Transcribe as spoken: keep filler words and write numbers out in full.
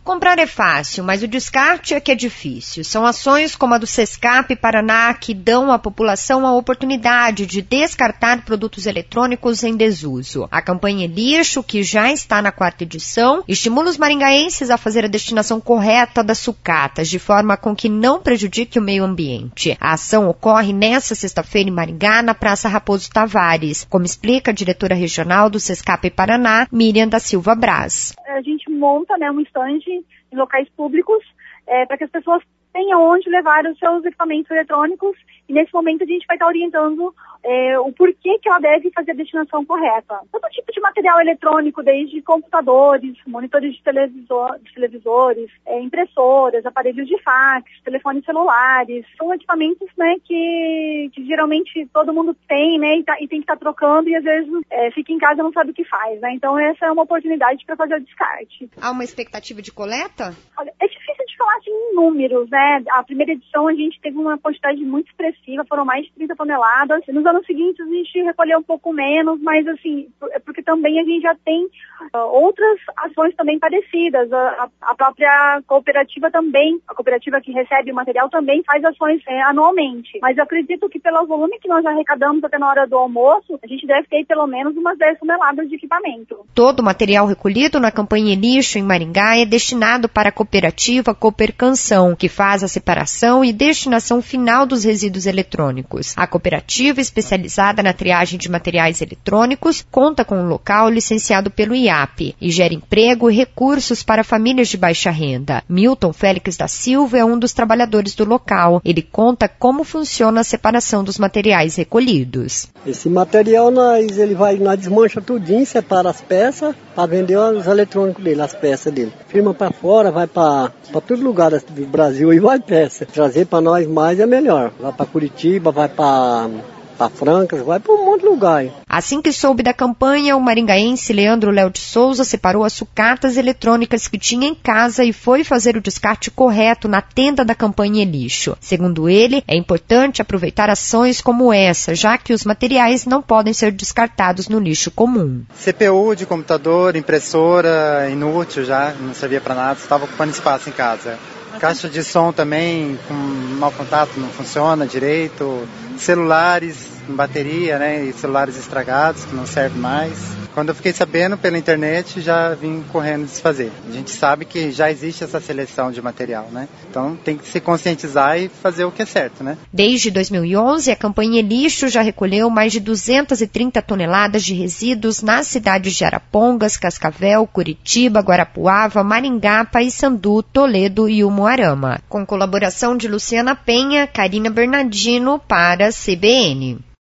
Comprar é fácil, mas o descarte é que é difícil. São ações como a do Sescap Paraná que dão à população a oportunidade de descartar produtos eletrônicos em desuso. A campanha Lixo, que já está na quarta edição, estimula os maringaenses a fazer a destinação correta das sucatas, de forma com que não prejudique o meio ambiente. A ação ocorre nesta sexta-feira em Maringá, na Praça Raposo Tavares, como explica a diretora regional do Sescap Paraná, Miriam da Silva Braz. A gente monta, né, um estande em locais públicos é, para que as pessoas tenham onde levar os seus equipamentos eletrônicos, e nesse momento a gente vai estar orientando é, o porquê que ela deve fazer a destinação correta. Todo tipo de material eletrônico, desde computadores, monitores de, televisor, de televisores, é, impressoras, aparelhos de fax, telefones celulares, são equipamentos, né, que, que geralmente todo mundo tem, né, e, tá, e tem que estar trocando, e às vezes é, fica em casa e não sabe o que faz, né? Então essa é uma oportunidade para fazer o descarte. Há uma expectativa de coleta? Olha, é difícil de falar assim, em números, né? A primeira edição a gente teve uma quantidade muito expressiva, foram mais de trinta toneladas. Nos anos seguintes a gente recolheu um pouco menos, mas assim, é porque também a gente já tem uh, outras ações também parecidas. A, a própria cooperativa também, a cooperativa que recebe o material também faz ações é, anualmente. Mas eu acredito que pelo volume que nós já arrecadamos até na hora do almoço, a gente deve ter pelo menos umas dez toneladas de equipamento. Todo o material recolhido na campanha Lixo em Maringá é destinado para a cooperativa Cooper Canção, que faz a separação e destinação final dos resíduos eletrônicos. A cooperativa, especializada na triagem de materiais eletrônicos, conta com um local licenciado pelo I A P e gera emprego e recursos para famílias de baixa renda. Milton Félix da Silva é um dos trabalhadores do local. Ele conta como funciona a separação dos materiais recolhidos. Esse material, nós, ele vai, nós desmancha tudinho, separa as peças para vender os eletrônicos dele, as peças dele. Firma para fora, vai para todo lugar do Brasil e vai peça. Trazer para nós mais é melhor. Vai para Curitiba, vai para para Francas, vai para um monte de lugar. Assim que soube da campanha, o maringaense Leandro Léo de Souza separou as sucatas eletrônicas que tinha em casa e foi fazer o descarte correto na tenda da campanha Lixo. Segundo ele, é importante aproveitar ações como essa, já que os materiais não podem ser descartados no lixo comum. C P U de computador, impressora, inútil já, não servia para nada, estava ocupando espaço em casa. Caixa de som também, com mau contato, não funciona direito. Celulares com bateria, né? E celulares estragados, que não servem mais. Quando eu fiquei sabendo pela internet, já vim correndo desfazer. A gente sabe que já existe essa seleção de material, né? Então tem que se conscientizar e fazer o que é certo, né? Desde dois mil e onze, a campanha Lixo já recolheu mais de duzentas e trinta toneladas de resíduos nas cidades de Arapongas, Cascavel, Curitiba, Guarapuava, Maringá, Paissandu, Toledo e Umuarama. Com colaboração de Luciana Penha, Karina Bernardino para a C B N.